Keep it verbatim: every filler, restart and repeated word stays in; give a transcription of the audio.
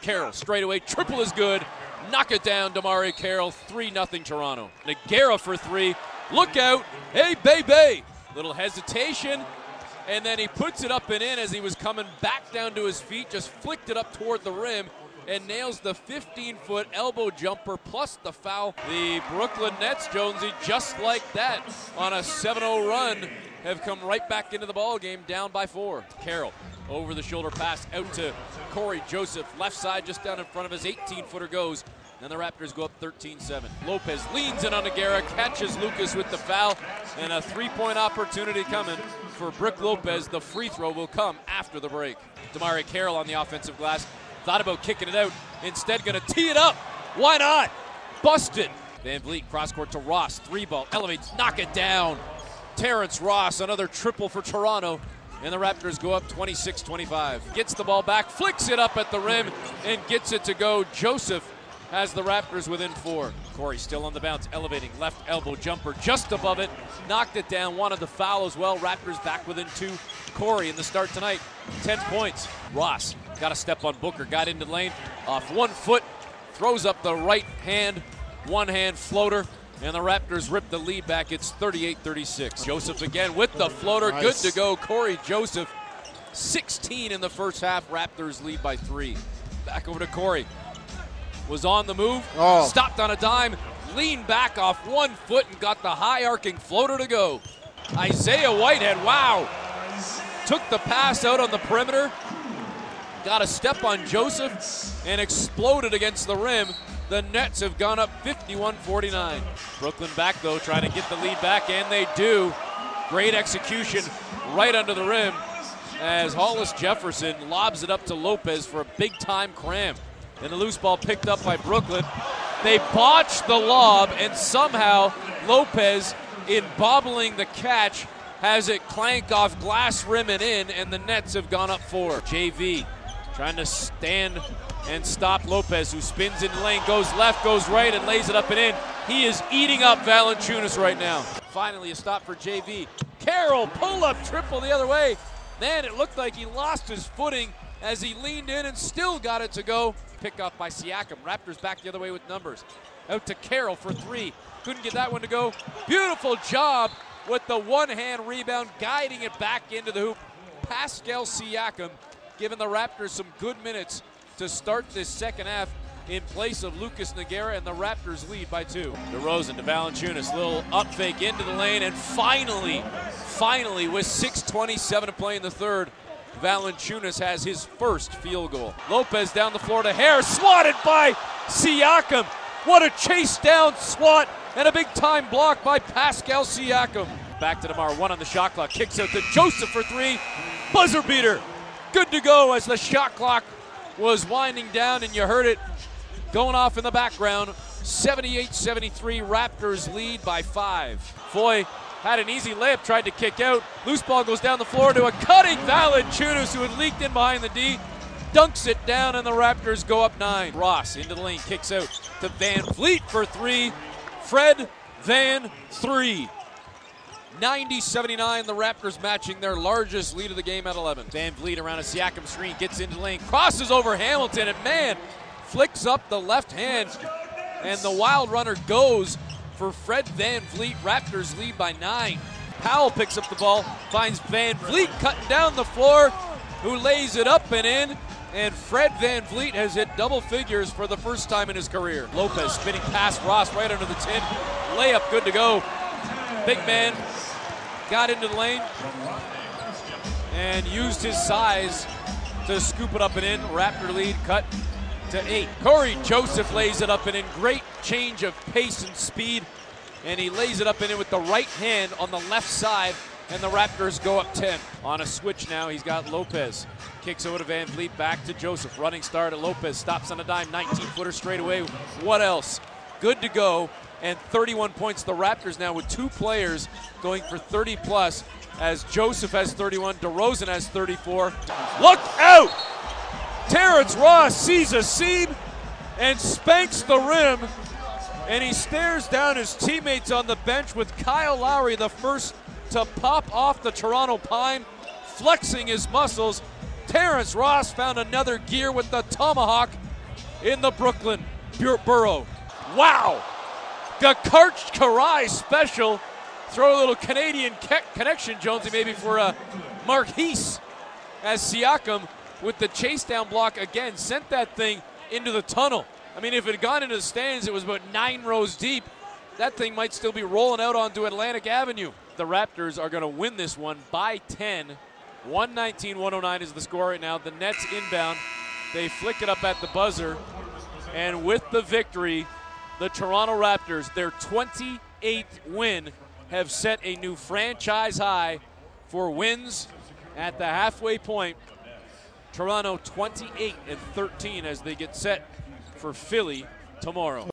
Carroll straight away, triple is good. Knock it down, DeMarre Carroll, three nothing Toronto. Nogueira for three. Look out. Hey, baby. Little hesitation. And then he puts it up and in as he was coming back down to his feet, just flicked it up toward the rim and nails the fifteen-foot elbow jumper plus the foul. The Brooklyn Nets, Jonesy, just like that, on a seven oh run, have come right back into the ball game, down by four. Carroll, over the shoulder pass out to Corey Joseph, left side just down in front of his eighteen-footer goes, and the Raptors go up thirteen seven. Lopez leans in on Nogueira, catches Lucas with the foul, and a three-point opportunity coming for Brook Lopez. The free throw will come after the break. DeMarre Carroll on the offensive glass. Thought about kicking it out. Instead, going to tee it up. Why not? Busted. Van Vliet, cross court to Ross. Three ball. Elevates. Knock it down. Terrence Ross, another triple for Toronto. And the Raptors go up twenty-six twenty-five. Gets the ball back. Flicks it up at the rim and gets it to go. Joseph has the Raptors within four. Corey still on the bounce. Elevating. Left elbow jumper just above it. Knocked it down. Wanted the foul as well. Raptors back within two. Corey in the start tonight. ten points. Ross got a step on Booker, got into the lane, off one foot, throws up the right hand, one hand floater, and the Raptors rip the lead back. It's thirty-eight thirty-six. Joseph again with the floater, nice. Good to go. Corey Joseph, sixteen in the first half. Raptors lead by three. Back over to Corey. Was on the move, oh. Stopped on a dime, leaned back off one foot and got the high arcing floater to go. Isaiah Whitehead, wow. Took the pass out on the perimeter, got a step on Joseph, and exploded against the rim. The Nets have gone up fifty-one forty-nine. Brooklyn back, though, trying to get the lead back, and they do. Great execution right under the rim as Hollis Jefferson lobs it up to Lopez for a big-time cram. And the loose ball picked up by Brooklyn. They botch the lob, and somehow Lopez, in bobbling the catch, has it clank off glass rim and in, and the Nets have gone up four. J V trying to stand and stop Lopez, who spins in the lane, goes left, goes right, and lays it up and in. He is eating up Valanciunas right now. Finally a stop for J V. Carroll, pull-up triple the other way. Then it looked like he lost his footing as he leaned in and still got it to go. Pick up by Siakam. Raptors back the other way with numbers. Out to Carroll for three. Couldn't get that one to go. Beautiful job with the one-hand rebound, guiding it back into the hoop. Pascal Siakam giving the Raptors some good minutes to start this second half in place of Lucas Nogueira, and the Raptors lead by two. DeRozan to Valanciunas, little up fake into the lane, and finally, finally, with six twenty-seven to play in the third, Valanciunas has his first field goal. Lopez down the floor to Harris, swatted by Siakam. What a chase down swat and a big time block by Pascal Siakam. Back to DeMar, one on the shot clock, kicks out to Joseph for three, buzzer beater. Good to go as the shot clock was winding down, and you heard it going off in the background. seventy-eight seventy-three, Raptors lead by five. Foy had an easy layup, tried to kick out. Loose ball goes down the floor to a cutting Valanciunas, who had leaked in behind the D. Dunks it down, and the Raptors go up nine. Ross into the lane, kicks out to Van Vliet for three. Fred Van three. ninety seventy-nine, the Raptors matching their largest lead of the game at eleven. Van Vliet around a Siakam screen, gets into the lane, crosses over Hamilton, and man, flicks up the left hand, and the wild runner goes for Fred Van Vliet. Raptors lead by nine. Powell picks up the ball, finds Van Vliet cutting down the floor, who lays it up and in, and Fred Van Vliet has hit double figures for the first time in his career. Lopez spinning past Ross right under the tin. Layup good to go. Big man got into the lane and used his size to scoop it up and in. Raptor lead cut to eight. Corey Joseph lays it up and in. Great change of pace and speed, and he lays it up and in with the right hand on the left side, and the Raptors go up ten. On a switch now, he's got Lopez. Kicks over to Van Vliet, back to Joseph. Running start at Lopez, stops on a dime, nineteen-footer straight away. What else? Good to go, and thirty-one points. The Raptors now with two players going for thirty plus, as Joseph has thirty-one, DeRozan has thirty-four. Look out! Terrence Ross sees a seam and spanks the rim, and he stares down his teammates on the bench with Kyle Lowry, the first to pop off the Toronto pine, flexing his muscles. Terrence Ross found another gear with the tomahawk in the Brooklyn Bur- Borough. Wow! Gakarch Karai special. Throw a little Canadian ke- connection, Jonesy, maybe for uh, Marquise, as Siakam with the chase down block again sent that thing into the tunnel. I mean, if it had gone into the stands, it was about nine rows deep. That thing might still be rolling out onto Atlantic Avenue. The Raptors are going to win this one by ten. one nineteen one oh nine is the score right now. The Nets inbound. They flick it up at the buzzer. And with the victory, the Toronto Raptors, their twenty-eighth win, have set a new franchise high for wins at the halfway point. Toronto twenty-eight and thirteen as they get set for Philly tomorrow.